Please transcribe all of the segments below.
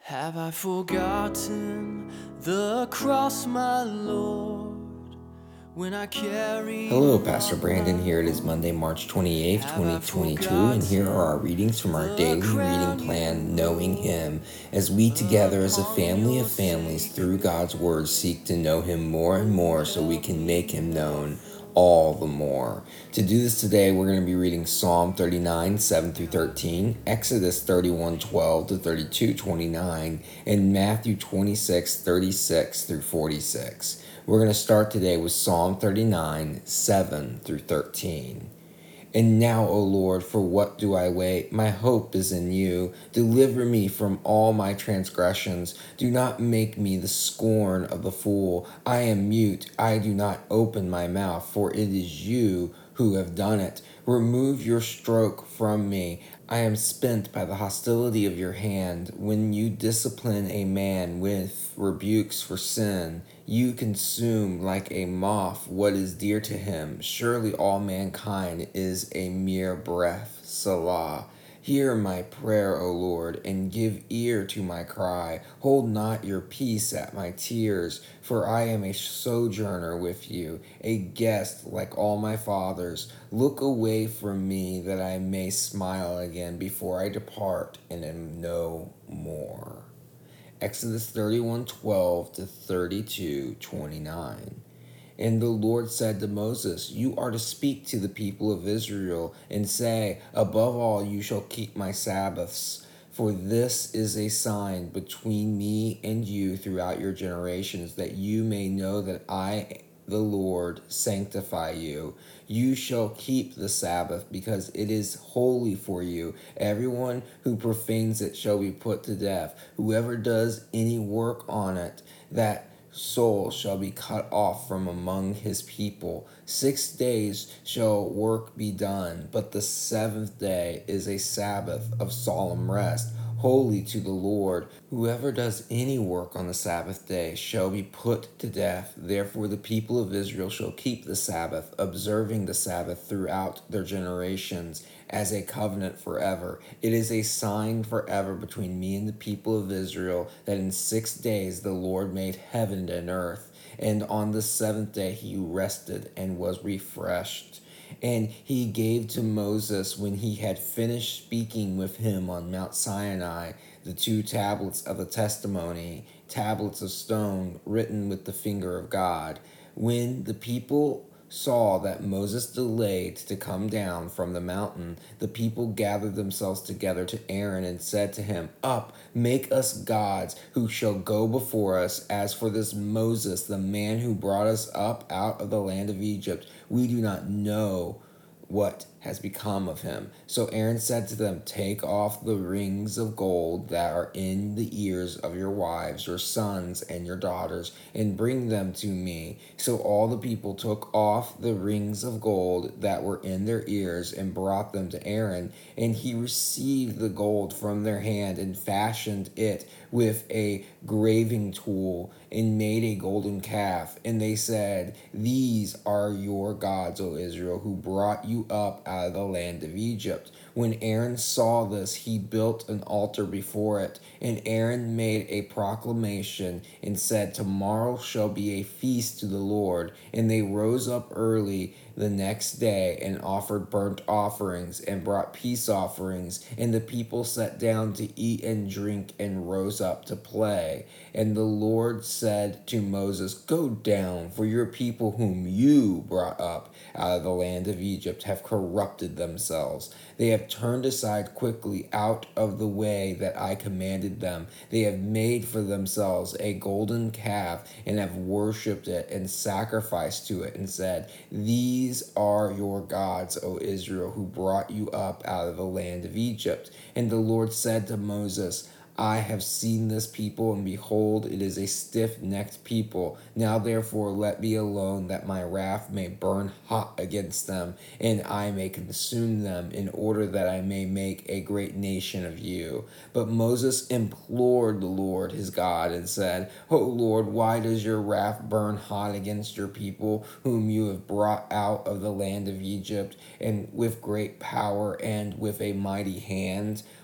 Have I forgotten the cross, my Lord, when I carry Hello, Pastor Brandon here. It is Monday, March 28th, 2022, and here are our readings from our daily reading plan, Knowing Him, as we together as a family of families through God's Word seek to know Him more and more so we can make Him known all the more. To do this today, we're going to be reading Psalm 39, 7 through 13, Exodus 31, 12 to 32, 29, and Matthew 26, 36 through 46. We're going to start today with Psalm 39, 7 through 13. And now, O Lord, for what do I wait? My hope is in you. Deliver me from all my transgressions. Do not make me the scorn of the fool. I am mute. I do not open my mouth, for it is you who have done it. Remove your stroke from me. I am spent by the hostility of your hand. When you discipline a man with rebukes for sin, you consume like a moth what is dear to him. Surely all mankind is a mere breath. Selah. Hear my prayer, O Lord, and give ear to my cry. Hold not your peace at my tears, for I am a sojourner with you, a guest like all my fathers. Look away from me that I may smile again before I depart and am no more. Exodus 31:12 to 32:29. And the Lord said to Moses, You are to speak to the people of Israel and say, Above all, you shall keep my Sabbaths. For this is a sign between me and you throughout your generations, that you may know that I, the Lord, sanctify you. You shall keep the Sabbath, because it is holy for you. Everyone who profanes it shall be put to death. Whoever does any work on it, that soul shall be cut off from among his people. 6 days shall work be done, but the seventh day is a Sabbath of solemn rest, holy to the Lord. Whoever does any work on the Sabbath day shall be put to death. Therefore the people of Israel shall keep the Sabbath, observing the Sabbath throughout their generations as a covenant forever. It is a sign forever between me and the people of Israel, that in 6 days the Lord made heaven and earth, and on the seventh day he rested and was refreshed. And he gave to Moses, when he had finished speaking with him on Mount Sinai, the 2 tablets of the testimony, tablets of stone written with the finger of God. When the people saw that Moses delayed to come down from the mountain, the people gathered themselves together to Aaron and said to him, Up, make us gods who shall go before us. As for this Moses, the man who brought us up out of the land of Egypt, we do not know what has become of him. So Aaron said to them, Take off the rings of gold that are in the ears of your wives, your sons, and your daughters, and bring them to me. So all the people took off the rings of gold that were in their ears and brought them to Aaron, and he received the gold from their hand and fashioned it with a graving tool and made a golden calf. And they said, These are your gods, O Israel, who brought you up out of the land of Egypt. When Aaron saw this, he built an altar before it. And Aaron made a proclamation and said, Tomorrow shall be a feast to the Lord. And they rose up early the next day and offered burnt offerings and brought peace offerings. And the people sat down to eat and drink and rose up to play. And the Lord said to Moses, Go down, for your people whom you brought up out of the land of Egypt have corrupted themselves. They have turned aside quickly out of the way that I commanded them. They have made for themselves a golden calf and have worshipped it and sacrificed to it and said, These are your gods, O Israel, who brought you up out of the land of Egypt. And the Lord said to Moses, I have seen this people, and behold, it is a stiff-necked people. Now therefore let me alone, that my wrath may burn hot against them, and I may consume them, in order that I may make a great nation of you. But Moses implored the Lord his God, and said, O Lord, why does your wrath burn hot against your people, whom you have brought out of the land of Egypt, and with great power and with a mighty hand?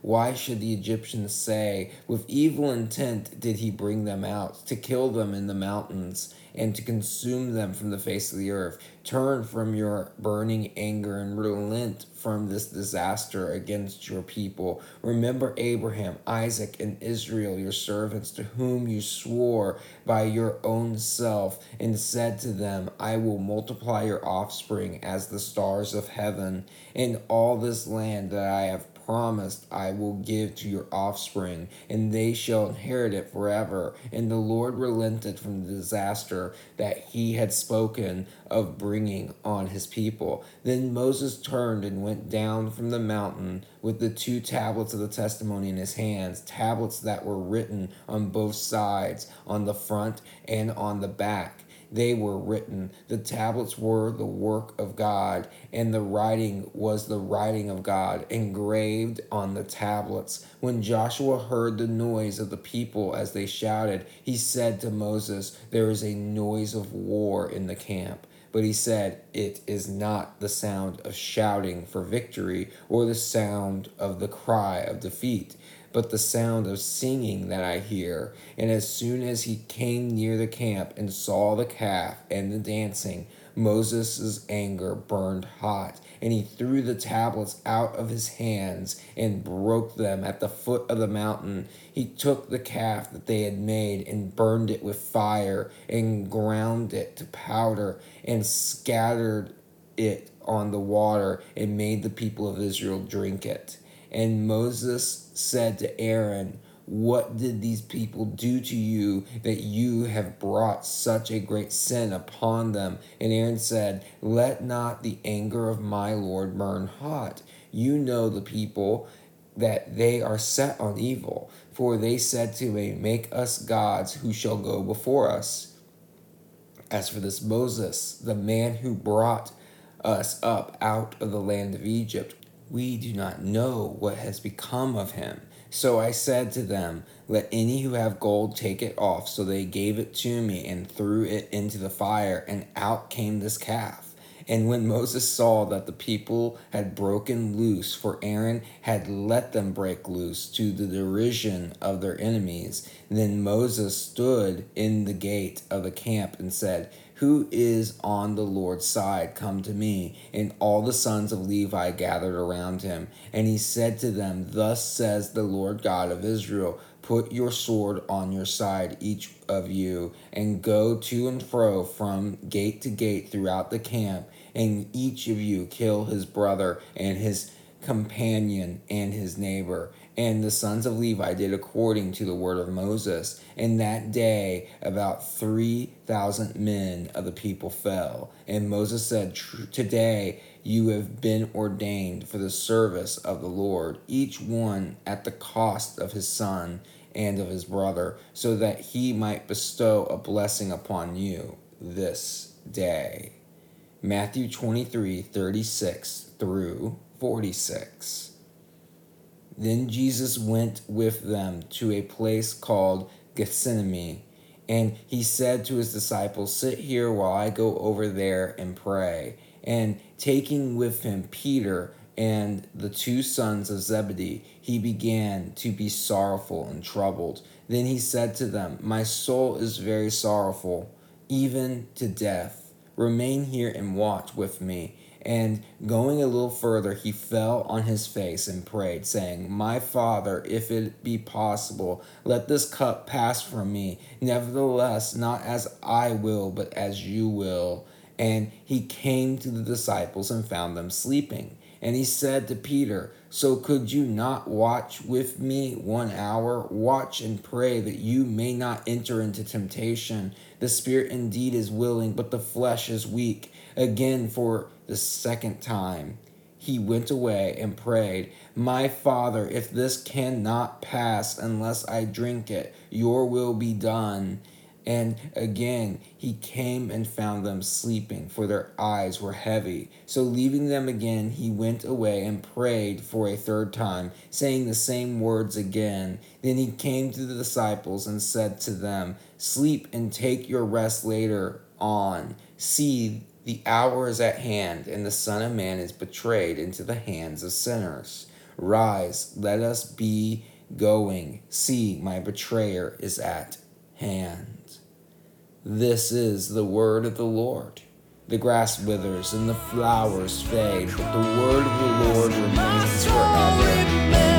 Why should the Egyptians say, with evil intent did he bring them out, to kill them in the mountains, and to consume them from the face of the earth? Turn from your burning anger and relent from this disaster against your people. Remember Abraham, Isaac, and Israel, your servants, to whom you swore by your own self, and said to them, I will multiply your offspring as the stars of heaven, and all this land that I have promised I will give to your offspring, and they shall inherit it forever. And the Lord relented from the disaster that he had spoken of bringing on his people. Then Moses turned and went down from the mountain with the 2 tablets of the testimony in his hands, tablets that were written on both sides, on the front and on the back. They were written. The tablets were the work of God, and the writing was the writing of God, engraved on the tablets. When Joshua heard the noise of the people as they shouted, he said to Moses, there is a noise of war in the camp. But he said, it is not the sound of shouting for victory or the sound of the cry of defeat, but the sound of singing that I hear. And as soon as he came near the camp and saw the calf and the dancing, Moses' anger burned hot, and he threw the tablets out of his hands and broke them at the foot of the mountain. He took the calf that they had made and burned it with fire and ground it to powder and scattered it on the water and made the people of Israel drink it. And Moses said to Aaron, what did these people do to you that you have brought such a great sin upon them? And Aaron said, let not the anger of my Lord burn hot. You know the people, that they are set on evil. For they said to me, make us gods who shall go before us. As for this Moses, the man who brought us up out of the land of Egypt, we do not know what has become of him. So I said to them, let any who have gold take it off. So they gave it to me and threw it into the fire, and out came this calf. And when Moses saw that the people had broken loose, for Aaron had let them break loose to the derision of their enemies, then Moses stood in the gate of the camp and said, who is on the Lord's side? Come to me. And all the sons of Levi gathered around him. And he said to them, thus says the Lord God of Israel, put your sword on your side, each of you, and go to and fro from gate to gate throughout the camp, and each of you kill his brother and his companion and his neighbor. And the sons of Levi did according to the word of Moses. And that day about 3,000 men of the people fell. And Moses said, today you have been ordained for the service of the Lord, each one at the cost of his son and of his brother, so that he might bestow a blessing upon you this day. Matthew 23:36 through 46. Then Jesus went with them to a place called Gethsemane, and he said to his disciples, sit here while I go over there and pray. And taking with him Peter and the 2 sons of Zebedee, he began to be sorrowful and troubled. Then he said to them, my soul is very sorrowful, even to death. Remain here and watch with me. And going a little further, he fell on his face and prayed, saying, my Father, if it be possible, let this cup pass from me. Nevertheless, not as I will, but as you will. And he came to the disciples and found them sleeping. And he said to Peter, so could you not watch with me 1 hour? Watch and pray that you may not enter into temptation. The spirit indeed is willing, but the flesh is weak. Again, for the second time, he went away and prayed, my Father, if this cannot pass unless I drink it, your will be done. And again he came and found them sleeping, for their eyes were heavy. So leaving them again, he went away and prayed for a 3rd time, saying the same words again. Then he came to the disciples and said to them, sleep and take your rest later on. See, the hour is at hand, and the Son of Man is betrayed into the hands of sinners. Rise, let us be going. See, my betrayer is at hand. This is the word of the Lord. The grass withers and the flowers fade, but the word of the Lord remains forever.